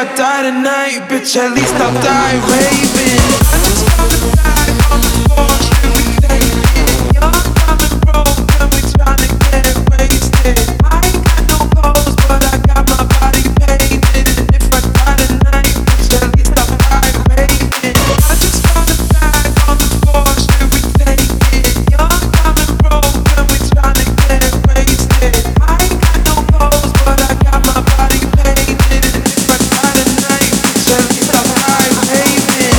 I die tonight, bitch, at least I'll die raving. I just found a bag on the floor, should we take it? Young, dumb and broke, and we tryna get wasted. I ain't got no clothes, but I got my body painted. And if I die tonight, bitch, at least I'll die raving. I just found a bag on the floor, should we take it? Young, dumb and broke, and we tryna get wasted. I ain't got no clothes, but I got my body painted. And if I die tonight, bitch, at least I'll die raving.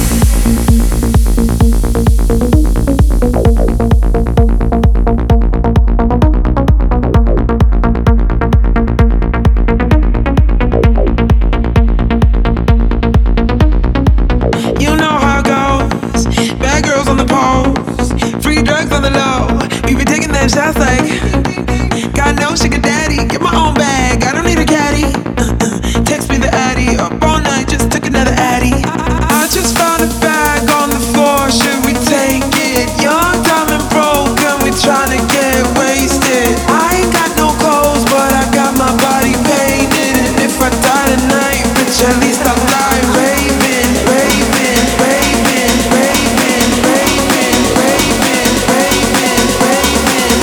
You know how it goes. Bad girls on the poles, free drugs on the low. We be taking them shots like God knows sugar daddy. Get my own bag, I don't need a caddy. Text me the addy, up all night, just took another addy. I just found a bag on the floor, should we take it? Young, dumb and broke, and we tryna get wasted. I ain't got no clothes, but I got my body painted. And if I die tonight, bitch, at least I'll die raving, raving, raving, raving, raving, raving, raving, raving,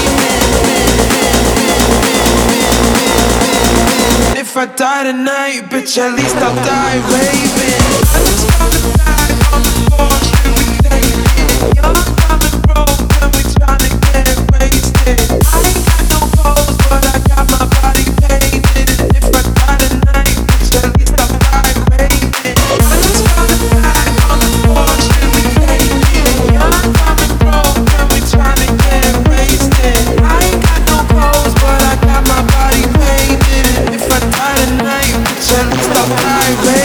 raving. If I die tonight, bitch, at least I'll die raving. I just found a bag on the floor, should we take it? Young, dumb and broke, and we tryna get wasted. I ain't got no clothes, but I got my body painted. And if I die tonight, bitch, at least I'll die raving. I just found a bag on the floor, should we take it? Young, dumb and broke, and we tryna get wasted. I ain't got no clothes, but I got my body painted. And if I die tonight, bitch, at least I'll die raving.